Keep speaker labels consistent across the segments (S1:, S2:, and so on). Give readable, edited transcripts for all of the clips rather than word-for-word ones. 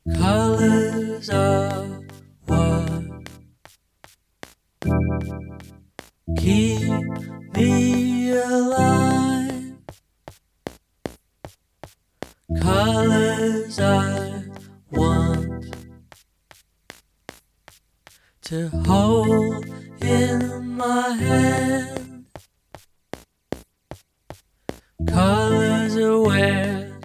S1: Colors are what keep me alive. Colors I want to hold in my hand. Colors are where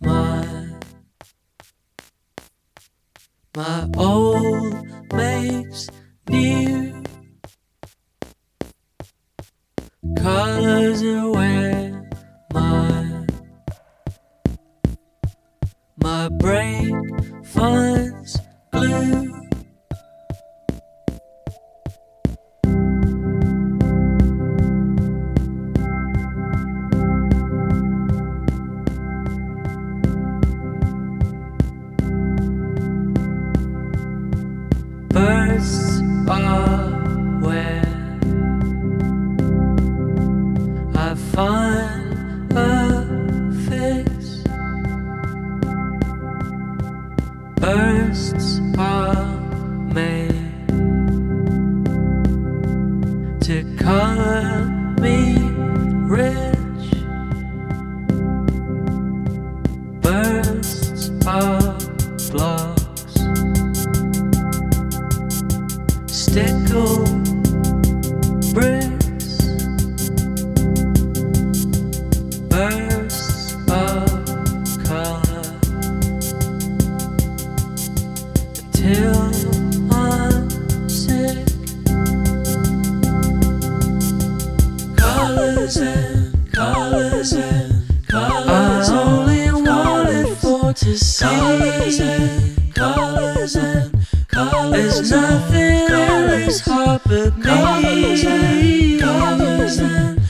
S1: my old makes new. Colors are where my brain finds glue. Bursts are where I find a fix. Bursts are made to color me rich. Bursts are blocks, stickle bricks. Bursts of color until I'm sick. Colors and colors and colors. I only wanted for to see. Colors and colors and colors. There's nothing in this heart but me. Colors and colors and